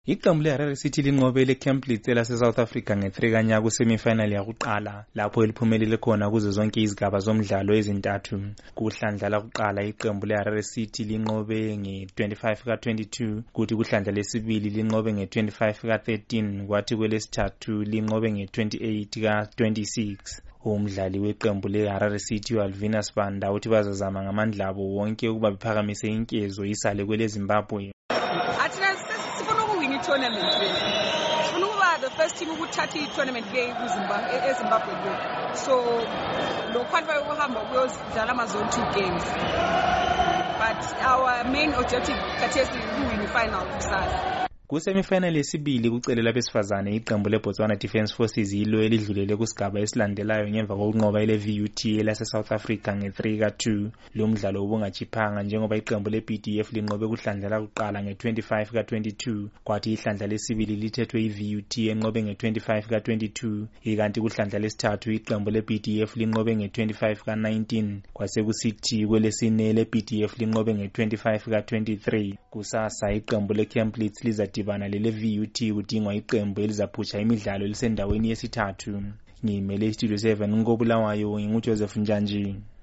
Iqembu leHarare City linqobe leCamp Blitz lase-South Africa nge-3 kanyaka kusemifinal yakuqala lapho eliphumelele khona kuzo zonke izigaba zomdlalo ezintathu. Kuhlandla lakuqala iqembu leHarare City linqobe nge-25 ka-22, kuthi kuhlandla lesibili linqobe nge-25 ka-13, kwathi kwelesithathu linqobe nge-28 ka-26. Umdlali weqembu leHarare City uAlvinus Banda uthi bazazama ngamandla abo wonke ukuba bephakamise inkezo isale kweleZimbabwe. Tournament sifuna ukuba the first team ukuthatha i-tournament eZimbabwe so lo qualify ukuhamba kuyodlala ama-zone 2 games, but our main objective khathesi ukuwin final kusasa. Kusemifinal yesibili kucele labesifazane iqembu leBotswana Defence Forces yilo elidlulele kusigaba esilandelayo ngemva kokunqoba ile-VUT elase-South Africa nge-3 ka-2. Lo mdlalo ubungachiphanga njengoba iqembu le-BDF linqobe kuhlandla lakuqala nge-25 ka-22, kwathi ihlandla lesibili lithethwe i-VUT enqobe nge-25 ka-22, ikanti kuhlandla lesithathu iqembu le-BDF linqobe nge-25 ka-19, kwasekusithi kwelesine le-BDF linqobe nge-25 ka-23. Kusasa iqembu le-Camp Blitz lizadibana lele-VUT kudingwa iqembu elizaphusha imidlalo elisendaweni yesithathu. Ngimele iStudio 7 ngobulawayo nginguJoseph Njanji.